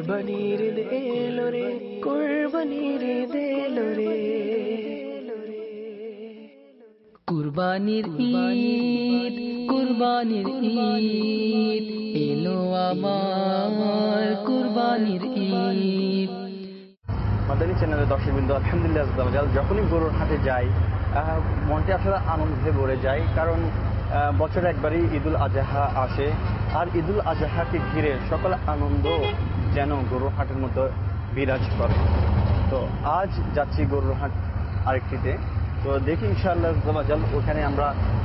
কুরবানির ঈদ এলো রে, কুরবানির ঈদ এলো রে। কুরবানির ঈদ, কুরবানির ঈদ এলো আমার কুরবানির ঈদ। মাদানী চ্যানেলের দর্শকবৃন্দ, আলহামদুলিল্লাহ, যখনই গরুর হাটে যাই মনটি আসলে আনন্দে ভরে যায়। কারণ বছরে একবারই ঈদুল আজহা আসে, আর ঈদুল আজহাকে ঘিরে সকল আনন্দ যেন গরুর হাটের মতো বিরাজ করে। তো আজ যাচ্ছি গরুর হাট আরেকটিতে। তো দেখি ইনশাআল্লাহ ওখানে আমরা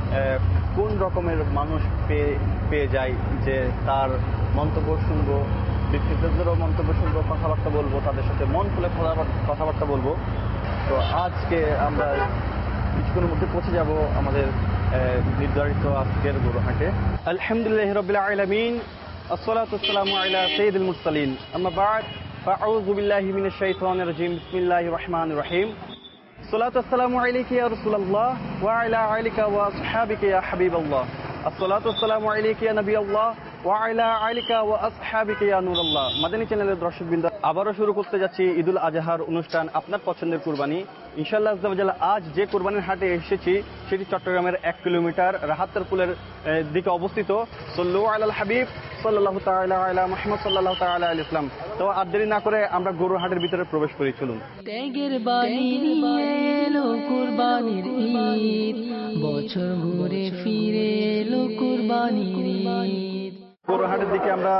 কোন রকমের মানুষ পেয়ে যাই, যে তার মন্তব্য শুনবো, বিক্রেতাদেরও মন্তব্য শুনবো, কথাবার্তা বলবো, তাদের সাথে মন খুলে কথাবার্তা বলবো। তো আজকে আমরা কিছুক্ষণের মধ্যে পৌঁছে যাব আমাদের নির্ধারিত আজকের গরু হাটে। আলহামদুলিল্লাহি রাব্বিল আলামিন, আসসালাতু ওয়াসসালামু আলা সাইয়্যিদিল মুরসালিন, আম্মা বা'দ, ফাআউযু বিল্লাহি মিনাশ শাইতানির রাজীম, বিসমিল্লাহির রহমানির রহিম। আসসালাতু ওয়াসসালামু আলাইকা ইয়া রাসূলুল্লাহ ওয়া আলা আলিকা ওয়া আসহাবিকা ইয়া হাবিবাল্লাহ। আসসালাতু ওয়াসসালামু আলাইকা ইয়া নবিয়াল্লাহ ওয়া আলা আলিকা ওয়া আসহাবিকা ইয়া নূরাল্লাহ। মাদানী চ্যানেলের দর্শকবৃন্দ, আবারও শুরু করতে যাচ্ছি ঈদুল আজহার অনুষ্ঠান, আপনার পছন্দের কুরবানি। ইনশাআল্লাহ আজ যে কুরবানির হাটে এসেছি সেটি চট্টগ্রামের 1 কিলোমিটার রাহাত্তারপুলের দিকে অবস্থিত। সাল্লু আলাল হাবিব সাল্লাল্লাহু তাআলা আলা মুহাম্মদ সাল্লাল্লাহু তাআলা আলাইহি ওয়াসাল্লাম। তো আর দেরি না করে আমরা গরুর হাটের ভিতরে প্রবেশ করি, চলুন। ত্যাগের বাণী নিয়ে এলো কুরবানির ঈদ, বছর ঘুরে ফিরে এলো কুরবানির ঈদ। গরুর হাটের দিকে আমরা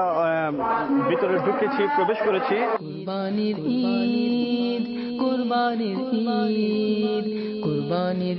ভিতরে ঢুকেছি, প্রবেশ করেছি। কুরবানির ঈদ, কুরবানির ঈদ, কুরবানির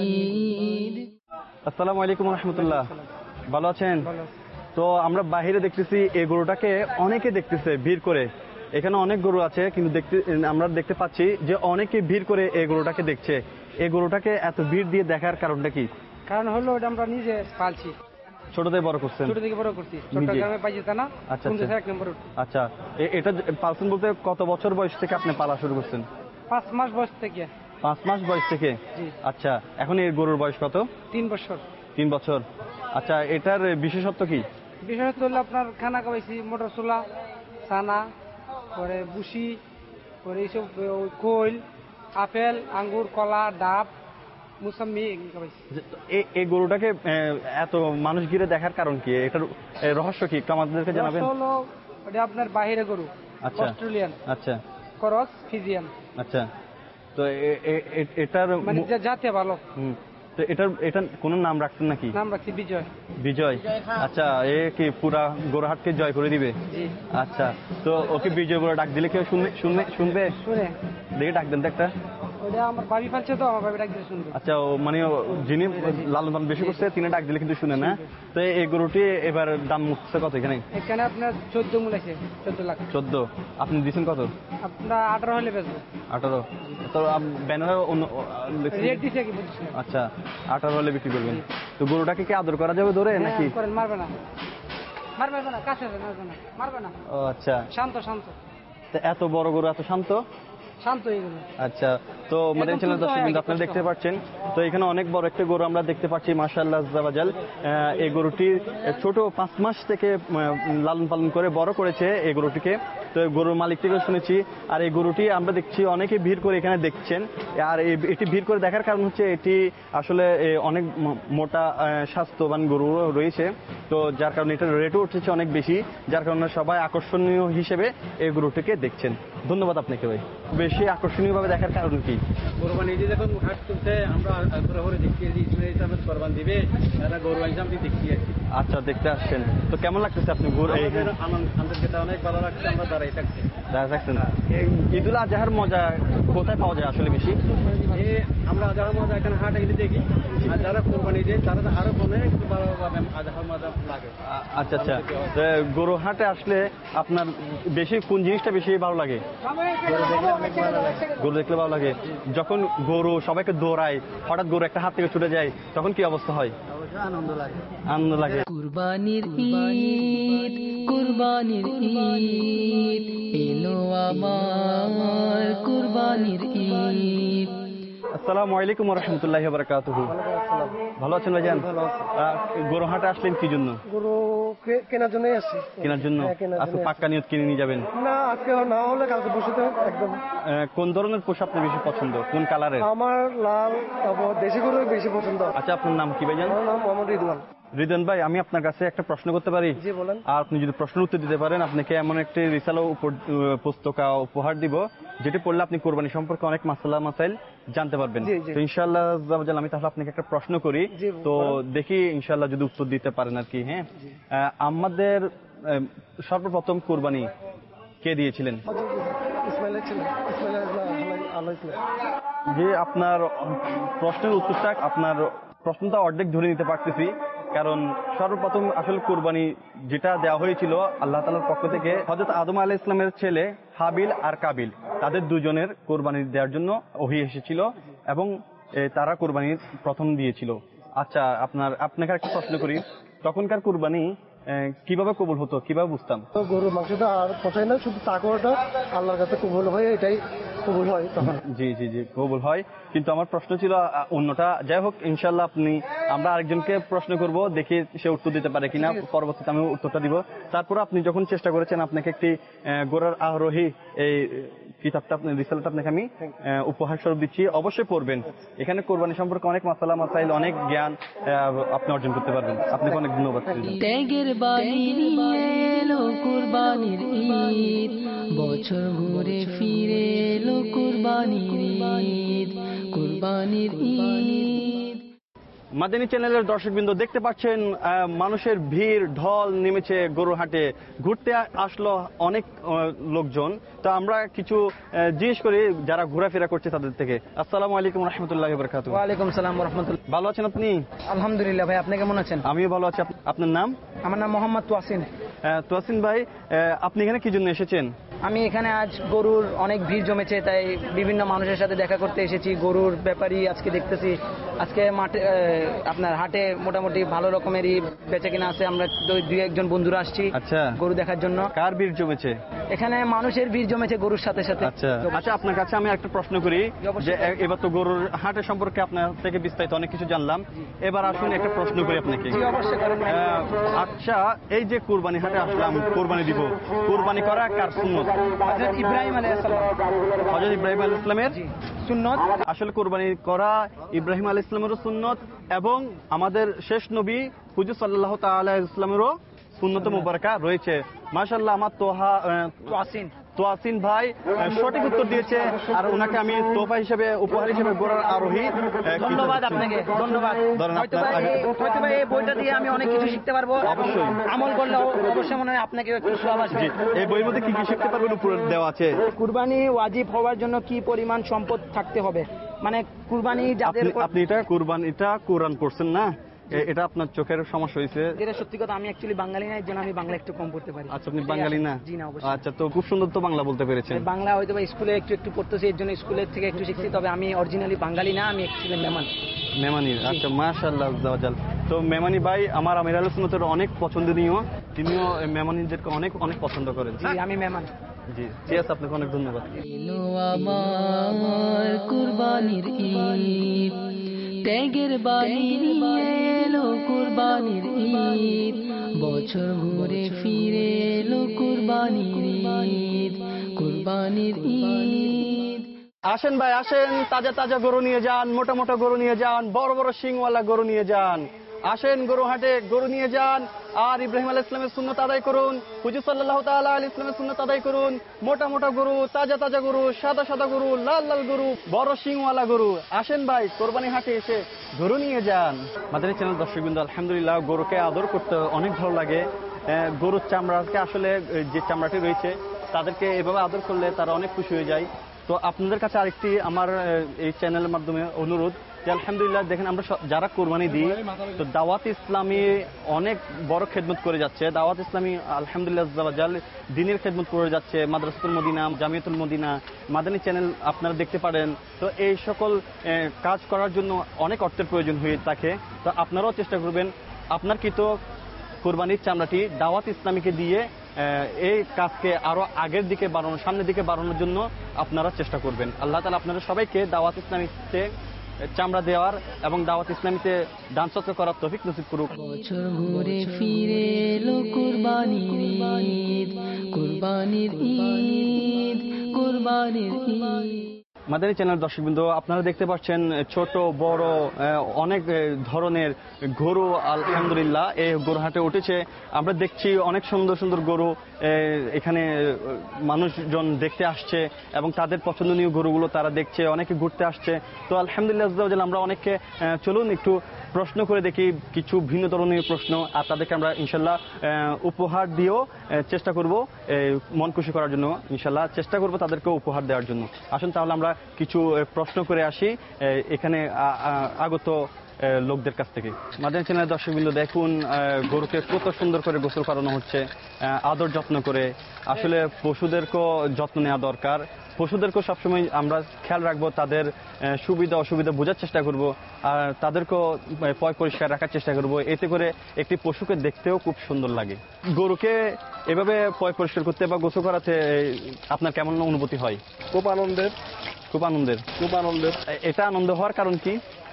ঈদ। আসসালামু আলাইকুম ওয়া রাহমাতুল্লাহ, ভালো আছেন? তো আমরা বাহিরে দেখতেছি এই গরুটাকে অনেকে দেখতেছে ভিড় করে। এখানে অনেক গরু আছে, কিন্তু আমরা দেখতে পাচ্ছি যে অনেকে ভিড় করে এই গরুটাকে দেখছে। এই গরুটাকে এত ভিড় দিয়ে দেখার কারণটা কি? কারণ হলো ওটা আমরা নিজে পালছি, ছোট থেকে বড় করছেন? ছোট থেকে বড় করছি, চট্টগ্রামে পাইছি তা না। আচ্ছা, এক নম্বর। আচ্ছা, এটা পালছেন বলতে কত বছর বয়স থেকে আপনি পালা শুরু করছেন? 5 মাস বয়স থেকে। 5 মাস বয়স থেকে? আচ্ছা, এখন এই গরুর বয়স কত? 3 বছর। 3 বছর। আচ্ছা, এটার বিশেষত্ব কি? বিশেষত্ব হলো আপনার খানা খাওয়াইছি, মোটর ছোলা, ছানা, পরে বুসি, পরে এইসব খৈল, আপেল, আঙ্গুর, কলা, ডাব, মুসাম্মি খাওয়াইছি। এই গরুটাকে এত মানুষ ঘিরে দেখার কারণ কি? এটার রহস্য কি একটু আমাদেরকে জানাবেন? হলো ওটা আপনার বাইরে গরু, অস্ট্রেলিয়ান, আচ্ছা, ক্রস ফিজিয়ান। আচ্ছা, তো এটার মানে জাতে ভালো। তো এটা কোন নাম রাখছেন নাকি? নাম রাখছি বিজয়। বিজয়। আচ্ছা, এ কি পুরা গোরহাটকে জয় করে দিবে? আচ্ছা, তো ওকে বিজয় বলে ডাক দিলে কেউ শুনবে? শুনে দেখে ডাক দেন তো একটা। ওটা আমার ভাবি পালছে, তো আমার ভাবি ডাক দিলে শুনবে। আচ্ছা, মানে যিনি লালন পালন বেশি করছে তিনি ডাক দিলে কিন্তু শুনে না। তো এই গরুটি এবার দাম মুখছে কত এখানে? এখানে আপনার 14 মূল আছে, 14 লাখ। 14? আপনি দিচ্ছেন কত? আপনার 18 হলে বেচবো। 18? তো ব্যানারে রেট দিছে কি বুঝছেন? আচ্ছা, 18 হলে বিক্রি করবেন। তো গরুটাকে কি আদর করা যাবে ধরে নাকি? করেন, মারবে না, মারবে না, কাছে মারবে না, মারবে না। ও আচ্ছা, শান্ত শান্ত। এত বড় গরু এত শান্ত? শান্ত হয়ে গেল। আচ্ছা, তো মাদানী চ্যানেল দর্শক কিন্তু আপনারা দেখতে পাচ্ছেন, তো এখানে অনেক বড় একটা গরু আমরা দেখতে পাচ্ছি মাশাআল্লাহ আজ্জাওয়াজাল। এই গরুটি ছোট 5 মাস থেকে লালন পালন করে বড় করেছে এই গরুটিকে। তো গরুর মালিক থেকে শুনেছি, আর এই গরুটি আমরা দেখছি অনেকে ভিড় করে এখানে দেখছেন। আর এটি ভিড় করে দেখার কারণ হচ্ছে এটি আসলে অনেক মোটা স্বাস্থ্যবান গরু রয়েছে, তো যার কারণে এটার রেটও উঠেছে অনেক বেশি, যার কারণে সবাই আকর্ষণীয় হিসেবে এই গরুটিকে দেখছেন। ধন্যবাদ আপনাকে ভাই। বেশি আকর্ষণীয় ভাবে দেখার কারণ কি? কোরবানি ঈদে যখন হাট চলছে আমরা ঘুরে দেখি কোরবানি দিবে, গরু হিসাবে দেখি। আচ্ছা, দেখতে আসছেন, তো কেমন লাগতেছে আপনি? আমাদেরকে অনেক ভালো লাগছে, আমরা দাঁড়াই থাকছি। ঈদুল আজহার মজা কোথায় পাওয়া যায় আসলে বেশি? আমরা আজহার মজা এখানে হাট এনে দেখি, আর যারা কোরবানি দেয় তারা আরো অনেক ভালোভাবে আজহার মজা লাগে। আচ্ছা আচ্ছা, গরু হাটে আসলে আপনার বেশি কোন জিনিসটা বেশি ভালো লাগে? গরু দেখলে ভালো লাগে। যখন গরু সবাইকে দৌড়ায়, হঠাৎ গরু একটা হাত থেকে ছুটে যায়, তখন কি অবস্থা হয়? আনন্দ লাগে, আনন্দ লাগে। কুরবানির ঈদ, কুরবানির ঈদ এলো আমার কুরবানির ঈদ। আসসালামু আলাইকুম ওয়া রাহমাতুল্লাহি ওয়া বারাকাতুহু। ভালো আছেন ভাইজান? গরু হাটে আসলেন কি জন্য? গরু কেনার জন্যই আসছি। কেনার জন্য? হ্যাঁ, কেনার আজকে জন্যই পাক্কা নিয়ত কিনে নিয়ে যাবেন? না, আজকে না হলে কালকে পরশুতে একদম। কোন ধরনের পোশাক আপনার বেশি পছন্দ, কোন কালারের? আমার লাল, তারপর দেশি গরু বেশি পছন্দ। আচ্ছা, আপনার নাম কি ভাইজান? আমার নাম মোহাম্মদ রিদওয়ান। রিদন ভাই, আমি আপনার কাছে একটা প্রশ্ন করতে পারি? জি বলেন। আর আপনি যদি প্রশ্নের উত্তর দিতে পারেন, আপনাকে এমন একটি রিসালা পুস্তকা উপহার দিব, যেটি পড়লে আপনি কোরবানি সম্পর্কে অনেক মাসালা মাসাইল জানতে পারবেন। জি, জি। তো ইনশাআল্লাহ আমি তাহলে আপনাকে একটা প্রশ্ন করি, জি, তো বলেন। দেখি ইনশাআল্লাহ যদি উত্তর দিতে পারেন আর কি। হ্যাঁ, আমাদের সর্বপ্রথম কোরবানি কে দিয়েছিলেন? ইসমাইলের ছিল, ইসমাইল আল্লাহ ইসলাম। যে আপনার প্রশ্নের উত্তরটা, আপনার প্রশ্নটা অর্ধেক ধরে নিতে পারতেছি, কারণ সর্বপ্রথম আসলে কোরবানি যেটা দেওয়া হয়েছিল আল্লাহ তাআলার পক্ষ থেকে, হযরত আদম আলাইহিস সালামের ছেলে হাবিল আর কাবিল, তাদের দুজনের কোরবানি দেওয়ার জন্য ওহী এসেছিল এবং তারা কোরবানি প্রথম দিয়েছিল। আচ্ছা, আপনাকে একটা প্রশ্ন করি, তখনকার কোরবানি কিভাবে কবুল হতো, কিভাবে বুঝতাম? তো গরুর মাংসটা আর পচাই না, শুধু তাকওয়াটা আল্লাহর কাছে কবুল হয়, এটাই কবুল হয় তখন। জি জি জি, কবুল হয়। কিন্তু আমার প্রশ্ন ছিল অন্যটা। যাই হোক, ইনশাল্লাহ আমরা আরেকজনকে প্রশ্ন করব, দেখি সে উত্তর দিতে পারে কিনা, পরবর্তীতে আমি উত্তরটা দিব। তারপর আপনি যখন চেষ্টা করেছেন, আপনাকে একটি গোরার আরোহী এই কিতাবটা, রিসালাটা আপনাকে আমি উপহার স্বরূপ দিচ্ছি, অবশ্যই পড়বেন। এখানে কোরবানি সম্পর্কে অনেক মাসালা মাসাইল, অনেক জ্ঞান আপনি অর্জন করতে পারবেন। আপনাকে অনেক ধন্যবাদ। ত্যাগের বাণী নিয়ে এলো কুরবানির ঈদ, বছর ঘুরে ফিরে এলো কুরবানির ঈদ, কুরবানির ঈদ। মাদানী চ্যানেলের দর্শকবৃন্দ, দেখতে পাচ্ছেন মানুষের ভিড় ঢল নেমেছে গরুর হাটে। ঘুরতে আসলো অনেক লোকজন। তো আমরা কিছু জিজ্ঞেস করি যারা ঘোরাফেরা করছে তাদের থেকে। আসসালামু আলাইকুম রাহমাতুল্লাহি ওয়া বারাকাতুহু। ওয়ালাইকুম সালাম ওয়া রাহমাতুল্লাহ। ভালো আছেন আপনি? আলহামদুলিল্লাহ ভাই, আপনি কেমন আছেন? আমিও ভালো আছি। আপনার নাম? আমার নাম মোহাম্মদ তোয়াসিন। তোয়াসিন ভাই, আপনি এখানে কি জন্য এসেছেন? আমি এখানে আজ গরুর অনেক ভিড় জমেছে, তাই বিভিন্ন মানুষের সাথে দেখা করতে এসেছি। গরুর ব্যাপারই আজকে দেখতেছি। আজকে মাঠে আপনার হাটে মোটামুটি ভালো রকমেরই বেচা কিনা আছে। আমরা দুই একজন বন্ধুরা আসছি আচ্ছা গরু দেখার জন্য। কার ভিড় জমেছে? এখানে মানুষের ভিড় জমেছে গরুর সাথে সাথে। আচ্ছা আচ্ছা, আপনার কাছে আমি একটা প্রশ্ন করি, যে এবার তো গরুর হাটের সম্পর্কে আপনার থেকে বিস্তারিত অনেক কিছু জানলাম, এবার আসুন একটা প্রশ্ন করি আপনাকে। জি, অবশ্যই করেন। আচ্ছা, এই যে কুরবানি হাটে আসলাম, কুরবানি দিব, কুরবানি করা কার সুন্নত? হযরত ইব্রাহিম আলাইহিস সালাম। হযরত ইব্রাহিম আলাইহিস সালামের সুন্নত। আসলে কুরবানি করা ইব্রাহিম আলাইহিস সালামেরও সুন্নত এবং আমাদের শেষ নবী হুজুর সাল্লাল্লাহু তাআলা আলাইহি ওয়াসাল্লামেরও সুন্নত মুবারাকা রয়েছে। মাশাআল্লাহ, আমার তোয়াসিন ভাই সঠিক উত্তর দিয়েছে, আর ওনাকে আমি তোফা হিসেবে, উপহার হিসেবে গোরার আরোহী। ধন্যবাদ আপনাকে, ধন্যবাদ। হয়তো ভাই এই বইটা দিয়ে আমি অনেক কিছু শিখতে পারবো। অবশ্যই আমল করলে অবশ্যই মনে হয় আপনাকে একটু সওয়াব আসবে। এই বইয়ের মধ্যে কি কি শিখতে পারবেন উপরে দেওয়া আছে? কুরবানি ওয়াজিব হওয়ার জন্য কি পরিমাণ সম্পদ থাকতে হবে, মানে কুরবানি যাদের। আপনি এটা কুরবানিটা কোরআন পড়ছেন না, এটা আপনার চোখের সমস্যা হয়েছে? এটা সত্যি কথা, আমি অ্যাকচুয়ালি বাঙালি না, এর জন্য আমি বাংলা একটু কম পড়তে পারি। আচ্ছা, আপনি বাঙালি না? জি না, অবশ্যই। আচ্ছা, তো খুব সুন্দর তো বাংলা বলতে পেরেছেন। বাংলা হয়তো বা স্কুলে একটু একটু পড়তেছি, এর জন্য স্কুলের থেকে একটু শিখছি, তবে আমি অরিজিনালি বাঙালি না, আমি অ্যাকচুয়ালি মেমানি। আচ্ছা, মাশাআল্লাহ। তো মেমানি ভাই আমার আমির আহলে সুন্নাতের অনেক পছন্দনীয়, তিনিও মেমানিদেরকে অনেক অনেক পছন্দ করেন। জি, আমি মেমান। জি ঠিক আছে, আপনাকে অনেক ধন্যবাদ। এলো আমার কুরবানির ঈদ, ত্যাগের বাণী নিয়ে এলো কুরবানির ঈদ, বছর ঘুরে ফিরে এলো কুরবানির ঈদ, কুরবানির ঈদ। আসেন ভাই আসেন, তাজা তাজা গরু নিয়ে যান, মোটা মোটা গরু নিয়ে যান, বড় বড় শিংওয়ালা গরু নিয়ে যান। আসেন গরু হাটে, গরু নিয়ে যান আর ইব্রাহিম আলাইহিস সালামের সুন্নাত আদায় করুন, হুজুর সাল্লাল্লাহু তাআলা আলাইহি ওয়াসাল্লামের সুন্নাত আদায় করুন। মোটা মোটা গরু, তাজা তাজা গরু, সাদা সাদা গরু, লাল লাল গরু, বড় শিংওয়ালা গরু। আসেন ভাই, কোরবানি হাটে এসে গরু নিয়ে যান। মাদানী চ্যানেল দর্শকবৃন্দ, আলহামদুলিল্লাহ, গরুকে আদর করতে অনেক ভালো লাগে। গরুর চামড়াকে আসলে যে চামড়াটি রয়েছে, তাদেরকে এভাবে আদর করলে তারা অনেক খুশি হয়ে যায়। তো আপনাদের কাছে আরেকটি আমার এই চ্যানেলের মাধ্যমে অনুরোধ, যে আলহামদুলিল্লাহ দেখেন আমরা যারা কোরবানি দিই, তো দাওয়াত ইসলামী অনেক বড় খেদমত করে যাচ্ছে। দাওয়াত ইসলামী আলহামদুলিল্লাহ দিনের খেদমত করে যাচ্ছে। মাদ্রাসাতুল মদিনা, জামিয়াতুল মদিনা, মাদানী চ্যানেল আপনারা দেখতে পারেন। তো এই সকল কাজ করার জন্য অনেক অর্থের প্রয়োজন হয়ে থাকে। তো আপনারাও চেষ্টা করবেন আপনার কিন্তু কোরবানির চামড়াটি দাওয়াত ইসলামীকে দিয়ে এই কাজকে আরো আগের দিকে বাড়ানো, সামনের দিকে বাড়ানোর জন্য আপনারা চেষ্টা করবেন। আল্লাহ তাআলা আপনারা সবাইকে দাওয়াত ইসলামীতে চামড়া দেওয়ার এবং দাওয়াত ইসলামীতে দান সৎকার করার তৌফিক নসিব করুক। বছর ঘুরে ফিরে এলো কুরবানির ঈদ, কুরবানির ঈদ, কুরবানির ঈদ। মাদানী চ্যানেল দর্শকবৃন্দ, আপনারা দেখতে পাচ্ছেন ছোট বড় অনেক ধরনের গরু আলহামদুলিল্লাহ এই গরু হাটে উঠেছে। আমরা দেখছি অনেক সুন্দর সুন্দর গরু এখানে মানুষজন দেখতে আসছে এবং তাদের পছন্দনীয় গরুগুলো তারা দেখছে, অনেকে ঘুরতে আসছে। তো আলহামদুলিল্লাহ আমরা অনেককে চলুন একটু প্রশ্ন করে দেখি, কিছু ভিন্ন ধরনের প্রশ্ন, আর তাদেরকে আমরা ইনশাল্লাহ উপহার দিয়েও চেষ্টা করব মন খুশি করার জন্য, ইনশাল্লাহ চেষ্টা করব তাদেরকে উপহার দেওয়ার জন্য। আসুন তাহলে আমরা কিছু প্রশ্ন করে আসি এখানে আগত লোকদের কাছ থেকে। মাদানী চ্যানেলের দর্শকবৃন্দ দেখুন গরুকে কত সুন্দর করে গোসল করানো হচ্ছে, আদর যত্ন করে। আসলে পশুদেরকেও যত্ন নেওয়া দরকার, পশুদেরকেও সবসময় আমরা খেয়াল রাখবো, তাদের সুবিধা অসুবিধা বোঝার চেষ্টা করব, আর তাদেরকেও পয় পরিষ্কার রাখার চেষ্টা করব। এতে করে একটি পশুকে দেখতেও খুব সুন্দর লাগে। গরুকে এভাবে পয় পরিষ্কার করতে বা গোসল করাতে আপনার কেমন অনুভূতি হয়? খুব আনন্দের। খুব আনন্দের। খুব আনন্দের। এটা আনন্দ হওয়ার কারণ কি?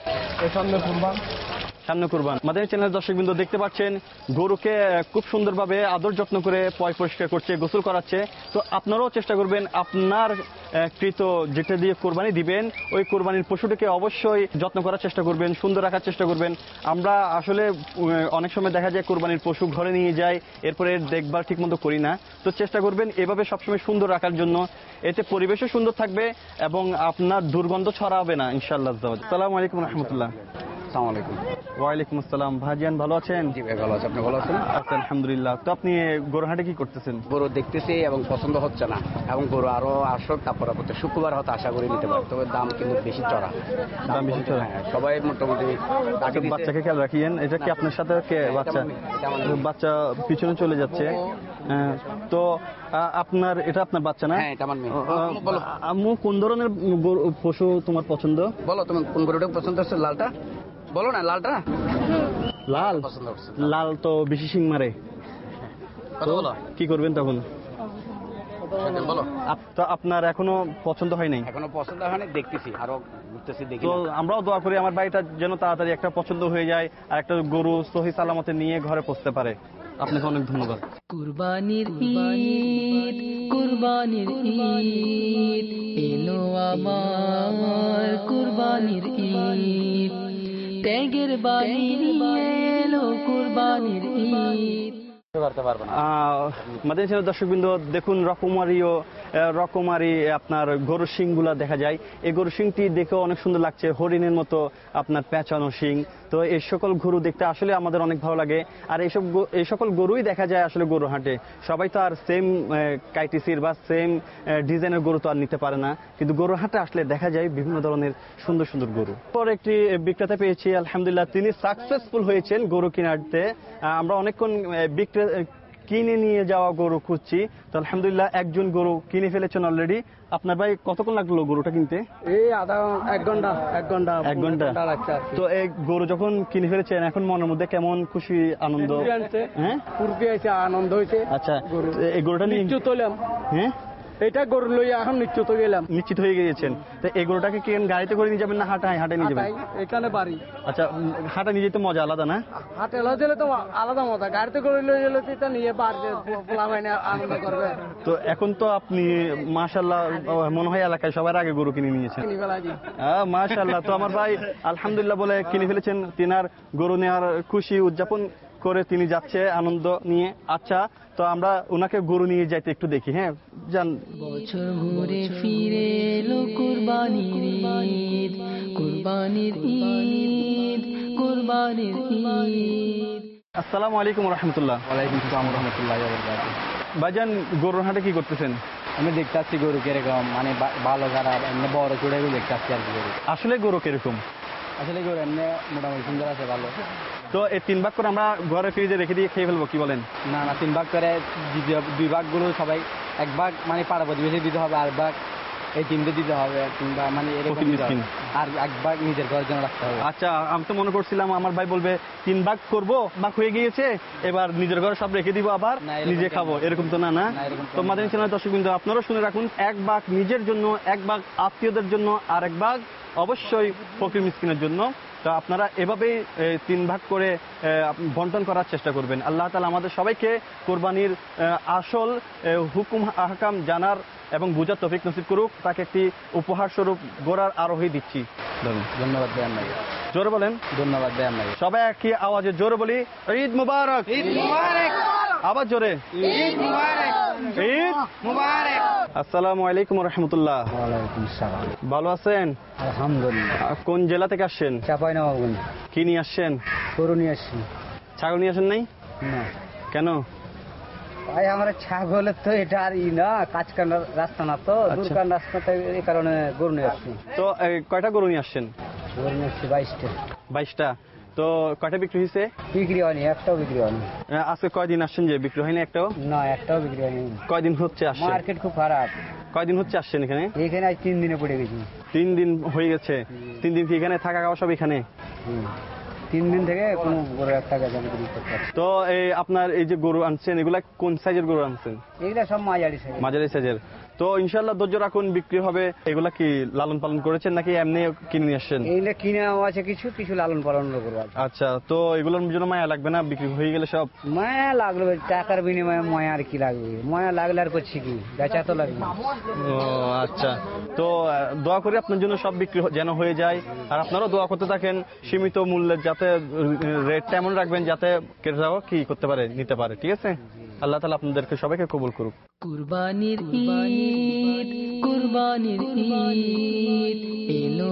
সামনে কুরবান। সামনে কুরবান। মাদানী চ্যানেলের দর্শকবৃন্দ দেখতে পাচ্ছেন গরুকে খুব সুন্দরভাবে আদর যত্ন করে পয় পরিষ্কার করছে, গোসল করাচ্ছে। তো আপনারাও চেষ্টা করবেন আপনার কৃত যেটা দিয়ে কোরবানি দিবেন ওই কোরবানির পশুটিকে অবশ্যই যত্ন করার চেষ্টা করবেন, সুন্দর রাখার চেষ্টা করবেন। আমরা আসলে অনেক সময় দেখা যায় কোরবানির পশু ঘরে নিয়ে যায়, এরপরে দেখভাল ঠিক মতো করি না। তো চেষ্টা করবেন এভাবে সবসময় সুন্দর রাখার জন্য, এতে পরিবেশও সুন্দর থাকবে এবং আপনার দুর্গন্ধ ছড়াবে না ইনশাআল্লাহ। আসসালামু আলাইকুম রহমতুল্লাহ। আসসালামু আলাইকুম। ওয়ালাইকুম আসসালাম। ভাইজান ভালো আছেন? জি ভাই ভালো আছে, আপনি ভালো আছেন? আচ্ছা আলহামদুলিল্লাহ। তো আপনি গরুহাটে কি করতেছেন? গরু দেখতেছি এবং পছন্দ হচ্ছে না, এবং গরু আরো আসুক, তারপরে শুক্রবার হয়তো আশা করি নিতে পারি, তবে দাম কিন্তু বেশি চড়া। দাম বেশি চড়া? হ্যাঁ, সবাই মোটামুটি। বাচ্চাকে খেয়াল রাখিয়েন। এটা কি আপনার সাথে কে বাচ্চা? বাচ্চা পিছনে চলে যাচ্ছে। তো আপনার এটা আপনার বাচ্চা না? হ্যাঁ, এটা আমার মেয়ে। আম্মু কোন ধরনের পশু তোমার পছন্দ? বলো তুমি কোন গরুটা পছন্দ হচ্ছে? লালটা বলো না, লালটা। লাল পছন্দ হচ্ছে। লাল তো বেশি শিং মারে, কথা বলো। কি করবেন তখন? বলো। তো আপনার এখনো পছন্দ হয় নাই? এখনো পছন্দ হয়নি, দেখতেছি, আরো ঘুরতেছি, দেখি। তো আমরাও দোয়া করি আমার বাড়িটা যেন তাড়াতাড়ি একটা পছন্দ হয়ে যায় আর একটা গরু সহি সালামতে নিয়ে ঘরে পৌঁছতে পারে। আপনাকে অনেক ধন্যবাদ। কুরবানির ঈদ, কুরবানির ঈদ এলো আমার, কুরবানির ঈদ ত্যাগের বাণী নিয়ে এলো, কুরবানির ঈদ। মাদানী চ্যানেলের দর্শকবৃন্দ দেখুন রকমারি আপনার গরুর শিংগুলা দেখা যায়। এই গরুর শিংটি দেখেও অনেক সুন্দর লাগছে, হরিণের মতো আপনার পেঁচানো শিং। তো এই সকল গরু দেখতে আসলে আমাদের অনেক ভালো লাগে। আর এই সকল গরুই দেখা যায় আসলে গরু হাটে। সবাই তো আর সেম কাইটিসির বা সেম ডিজাইনের গরু তো আর নিতে পারে না, কিন্তু গরু হাটে আসলে দেখা যায় বিভিন্ন ধরনের সুন্দর সুন্দর গরু। পর একটি বিক্রেতা পেয়েছি আলহামদুলিল্লাহ, তিনি সাকসেসফুল হয়েছেন গরু কিনাতে। আমরা অনেকক্ষণ কিনে নিয়ে যাওয়া গরু খুঁজছি, তো আলহামদুলিল্লাহ একজন গরু কিনে ফেলেছেন অলরেডি। আপনার ভাই কতক্ষণ লাগলো গরুটা কিনতে? এই এক ঘন্টা। এক ঘন্টা। তো এই গরু যখন কিনে ফেলেছেন এখন মনের মধ্যে কেমন খুশি আনন্দ? হ্যাঁ, আনন্দ হয়েছে। আচ্ছা, এই গরুটা নিয়ে হ্যাঁ এটা গরু লইয়া এখন নিশ্চিত গেলাম। নিশ্চিত হয়ে গিয়েছেন। তো এই গরুটাকে কি গাড়িতে করে নিয়ে যাবেন না হাটে নিয়ে যাবেন? এখানে বাড়ি। আচ্ছা, হাটে নিয়ে যেতে মজা আলাদা না? হাটে গেলে তো আলাদা মজা, গাড়িতে করে লয়ে গেলে তো নিয়ে বাড়িতে আনন্দ করবে। তো এখন তো আপনি মাশাআল্লাহ মনে হয় এলাকায় সবার আগে গরু কিনে নিয়েছেন। মাশাআল্লাহ। তো আমার ভাই আলহামদুলিল্লাহ বলে কিনে ফেলেছেন, তিনার গরু নেওয়ার খুশি উদযাপন করে তিনি যাচ্ছে আনন্দ নিয়ে। আচ্ছা, তো আমরা ওনাকে গরু নিয়ে যাইতে একটু দেখি। হ্যাঁ যান। বছর ঘুরে ফিরে এলো কুরবানির ঈদ, কুরবানির ঈদ, কুরবানির ঈদ। আসসালামু আলাইকুম রহমতুল্লাহ। ওয়ালাইকুম আসসালাম রহমতুল্লাহ। ভাইজান গরুর হাটে কি করতেছেন? আমি দেখতে আসছি গরু কিরকম, মানে ভালো খারাপ, এমনি বড় চড়ে দেখতে আসছি আর কি। গরু আসলে গরু কিরকম? আসলে গরু এমনি মোটামুটি সুন্দর আছে, ভালো। তো এই 3 ভাগ করে আমরা ঘরে ফ্রিজে রেখে দিয়ে খেয়ে ফেলবো, কি বলেন? না 3 ভাগ করে 2 ভাগগুলো সবাই 1 ভাগ মানে পাড়া প্রতিবেশী দিতে হবে, আর ভাগ এই টিমকে দিতে হবে, কিংবা মানে এরকম আর 1 ভাগ নিজের ঘরের জন্য রাখতে হবে। আচ্ছা, আমি তো মনে করছিলাম আমার ভাই বলবে 3 ভাগ করবো, ভাগ হয়ে গিয়েছে, এবার নিজের ঘরে সব রেখে দিব, আবার নিজে খাবো, এরকম তো না। তো মাদানী চ্যানেলের দর্শকবৃন্দ আপনারাও শুনে রাখুন, 1 ভাগ নিজের জন্য, 1 ভাগ আত্মীয়দের জন্য, আর 1 ভাগ অবশ্যই ফকির মিসকিনের জন্য। তো আপনারা এভাবেই 3 ভাগ করে বন্টন করার চেষ্টা করবেন। আল্লাহ তাআলা আমাদের সবাইকে কোরবানির আসল হুকুম আহকাম জানার এবং বুঝার তৌফিক নসিব করুক। তাকে একটি উপহার স্বরূপ ঘোড়ার আরোহী দিচ্ছি। ধন্যবাদ ভাই আপনাকে। জোরে বলেন। ধন্যবাদ ভাই আপনাকে। সবাই একই আওয়াজে জোরে বলি, ঈদ মুবারক। ঈদ মুবারক। আবার জোরে, ঈদ মুবারক। ঈদ মুবারক। আসসালামু আলাইকুম রহমতুল্লাহ। ওয়ালাইকুম আসসালাম। ভালো আছেন? আলহামদুলিল্লাহ। কোন জেলা থেকে আসছেন? চাঁপাইনবাবগঞ্জ। কি নিয়ে আসছেন? গরু নিয়ে আসছি। ছাগল নিয়ে আসেন নাই? না কেন? ভাই আমার ছাগলের তো এটা আর না, কাজকান রাস্তা না তো, দূরকান রাস্তাতে, এই কারণে গরু নিয়ে আসছি। তো কয়টা গরু নিয়ে আসছেন? গরু নিয়ে আসছি 22টা। 22টা। তো কয়টা বিক্রি হয়েছে? বিক্রি হয়নি, একটাও বিক্রি হয়নি। আজকে কয়দিন আসছেন যে বিক্রি হয়নি একটাও? না, একটাও বিক্রি হয়নি। কয়দিন হচ্ছে আসছেন? মার্কেট খুব খারাপ। কয়দিন হচ্ছে আসছেন এখানে? এখানে আজ 3 দিনে পড়ে গেছি। 3 দিন হয়ে গেছে। 3 দিন কি এখানে থাকা খাওয়া সব এখানে? 3 দিন থেকে কোনো গরু একটা গেছে বিক্রি করতে পারছি। তো আপনার এই যে গরু আনছেন, এগুলা কোন সাইজের গরু আনছেন? এগুলা সব মাঝারি সাইজ। মাঝারি সাইজের। তো ইনশাআল্লাহ ধৈর্য রাখুন, বিক্রি হবে। এগুলা কি লালন পালন করেছেন নাকি এমনি কিনে নিয়ে আসছেন? এইগুলা কিনেও আছে, কিছু কিছু লালন পালন করবো। আচ্ছা, তো এগুলোর জন্য মায়া লাগবে না বিক্রি হয়ে গেলে সব? মায়া লাগলো, টাকার বিনিময়ে মায়া আর কি লাগবে? মায়া লাগলে আর করছি কি, বেচা তো লাগবে। ও আচ্ছা, তো দোয়া করি আপনার জন্য সব বিক্রি যেন হয়ে যায়। আর আপনারাও দোয়া করতে থাকেন সীমিত মূল্যে, যাতে রেটটা এমন রাখবেন যাতে ক্রেতাও কি করতে পারে, নিতে পারে। ঠিক আছে? আল্লাহ তাআলা আপনাদেরকে সবাইকে কবুল করুক। কুরবানির ঈদ, কুরবানির ঈদ এলো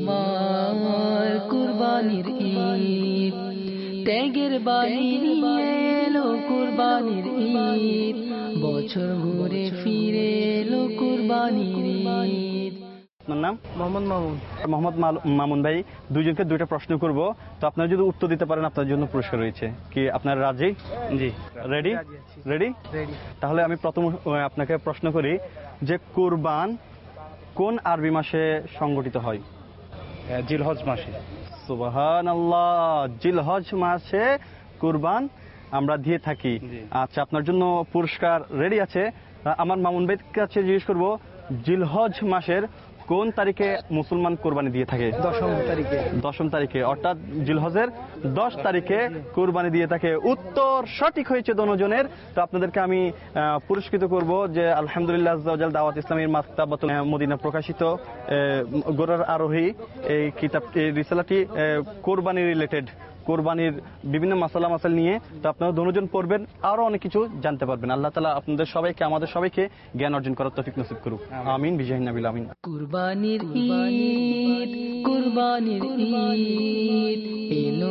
আমার, কুরবানির ঈদ ত্যাগের বাণী এলো, কুরবানির ঈদ বছর ঘুরে ফিরে এলো, কুরবানির ঈদ। আপনার নাম? মোহাম্মদ মামুন। মোহাম্মদ মামুন ভাই, দুইজনকে দুইটা প্রশ্ন করব। তো আপনারা যদি উত্তর দিতে পারেন আপনার জন্য পুরস্কার রয়েছে। কি আপনার রাজি? জি। রেডি? রেডি? তাহলে আমি প্রথম আপনাকে প্রশ্ন করি যে কুরবান কোন আরবি মাসে সংগঠিত হয়? জিলহজ মাসে। সুবহানাল্লাহ, জিলহজ মাসে কুরবান আমরা দিয়ে থাকি। আচ্ছা, আপনার জন্য পুরস্কার রেডি আছে। আমার মামুন ভাইয়ের কাছে জিজ্ঞেস করব, জিলহজ মাসের কোন তারিখে মুসলমান কোরবানি দিয়ে থাকে? 10 তারিখে। 10 তারিখে, অর্থাৎ জিলহজের 10 তারিখে কোরবানি দিয়ে থাকে। উত্তর সঠিক হয়েছে দোনোজনের। তো আপনাদেরকে আমি পুরস্কৃত করব যে আলহামদুলিল্লাহ আজ্জা ওয়া জাল দাওয়াত ইসলামীর মাকতাবাতুল মদিনা প্রকাশিত ঘোড়ার আরোহী এই কিতাব, এই রিসালাটি কোরবানি রিলেটেড, কোরবানির বিভিন্ন মাসালা মাসাল নিয়ে। তো আপনারা দুজন পড়বেন, আরো অনেক কিছু জানতে পারবেন। আল্লাহ তাআলা আপনাদের সবাইকে, আমাদের সবাইকে জ্ঞান অর্জন করার তৌফিক নসিব করুক। আমিন বিজাহি নবিল আমিন। কুরবানির ঈদ, কুরবানির ঈদ এলো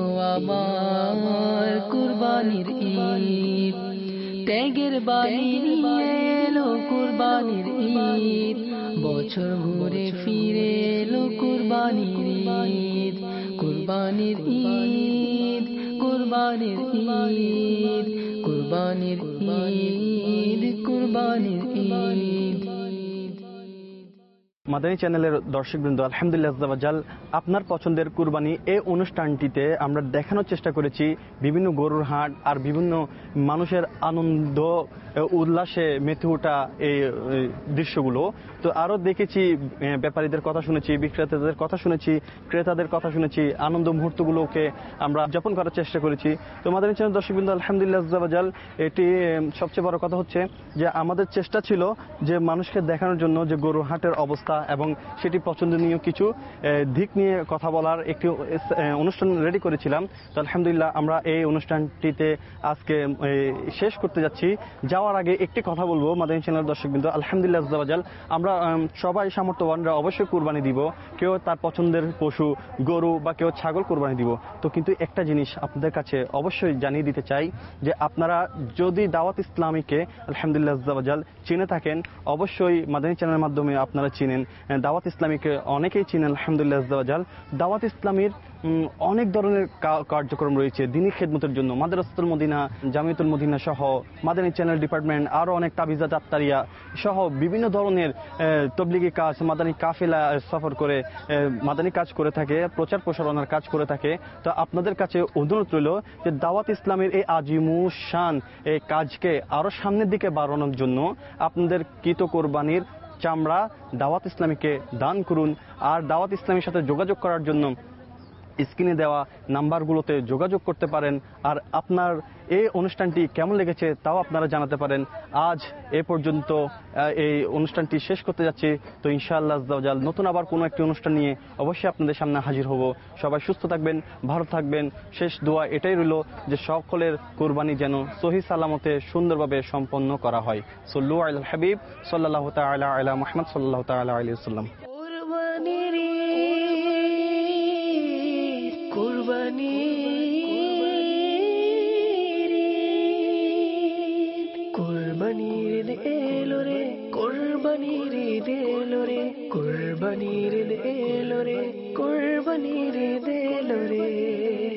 আমার, কুরবানির ঈদ ত্যাগের বাণী এলো, কুরবানির ঈদ বছর ঘুরে ফিরে এলো, কুরবানির ঈদ, কুরবানির ঈদ, কুরবানির ঈদ, কুরবানির ঈদ, কুরবানির ঈদ। মাদানী চ্যানেলের দর্শকবৃন্দ, আলহামদুলিল্লাহ আজ্জা ওয়া জাল আপনার পছন্দের কুরবানি এই অনুষ্ঠানটিতে আমরা দেখানোর চেষ্টা করেছি বিভিন্ন গরুর হাট আর বিভিন্ন মানুষের আনন্দ উল্লাসে মেতে ওঠা এই দৃশ্যগুলো। তো আরও দেখেছি, ব্যাপারীদের কথা শুনেছি, বিক্রেতাদের কথা শুনেছি, ক্রেতাদের কথা শুনেছি, আনন্দ মুহূর্তগুলোকে আমরা উদযাপন করার চেষ্টা করেছি। তো মাদানী চ্যানেল দর্শকবৃন্দ, আলহামদুলিল্লাহ আজ্জা ওয়া জাল এটি সবচেয়ে বড় কথা হচ্ছে যে আমাদের চেষ্টা ছিল যে মানুষকে দেখানোর জন্য যে গরুর হাটের অবস্থা এবং সেটি পছন্দনীয় কিছু দিক নিয়ে কথা বলার একটি অনুষ্ঠান রেডি করেছিলাম। তো আলহামদুলিল্লাহ আমরা এই অনুষ্ঠানটিতে আজকে শেষ করতে যাচ্ছি। যাওয়ার আগে একটি কথা বলবো মাদানী চ্যানেলের দর্শকবৃন্দ, আলহামদুলিল্লাহ আজ্জা ওয়া জাল আমরা সবাই সামর্থ্যবানরা অবশ্যই কুরবানি দিব, কেউ তার পছন্দের পশু গরু বা কেউ ছাগল কুরবানি দিব। তো কিন্তু একটা জিনিস আপনাদের কাছে অবশ্যই জানিয়ে দিতে চাই যে আপনারা যদি দাওয়াত ইসলামীকে আলহামদুলিল্লাহ আজ্জা ওয়া জাল চিনে থাকেন, অবশ্যই মাদানী চ্যানেলের মাধ্যমে আপনারা চিনেন। দাওয়াত ইসলামীকে অনেকেই চিনেন আলহামদুলিল্লাহ আজ্জা ওয়া জাল। দাওয়াত ইসলামীর অনেক ধরনের কার্যক্রম রয়েছে দিনী খেদমতের জন্য। মাদ্রাসাতুল মদিনা, জামিয়াতুল মদিনা সহ মাদানী চ্যানেল ডিপার্টমেন্ট, আরও অনেক তাবিজাত আত্তারিয়া সহ বিভিন্ন ধরনের তবলিগি কাজ, মাদানী কাফেলা সফর করে মাদানী কাজ করে থাকে, প্রচার প্রসারণার কাজ করে থাকে। তো আপনাদের কাছে অনুরোধ রইল যে দাওয়াত ইসলামের এই আজিমুশান এই কাজকে আরও সামনের দিকে বাড়ানোর জন্য আপনাদের কৃত কোরবানির চামড়া দাওয়াত ইসলামীকে দান করুন। আর দাওয়াত ইসলামীর সাথে যোগাযোগ করার জন্য স্ক্রিনে দেওয়া নাম্বারগুলোতে যোগাযোগ করতে পারেন। আর আপনার এই অনুষ্ঠানটি কেমন লেগেছে তাও আপনারা জানাতে পারেন। আজ এ পর্যন্ত এই অনুষ্ঠানটি শেষ করতে যাচ্ছি। তো ইনশাআল্লাহ আজ্জাওয়াজাল নতুন আবার কোনো একটি অনুষ্ঠান নিয়ে অবশ্যই আপনাদের সামনে হাজির হব। সবাই সুস্থ থাকবেন, ভালো থাকবেন। শেষ দোয়া এটাই রইল যে সকলের কুরবানি যেন সহি সালামতে সুন্দরভাবে সম্পন্ন করা হয়। সল্লু আলাল হাবিব সাল্লাল্লাহু তাআলা আলা মুহাম্মদ সাল্লাল্লাহু তাআলা আলাইহি ওয়াসাল্লাম। কুরবানির এলো রে, কুরবানির এলো রে, কুরবানির এলো রে, কুরবানির এলো রে।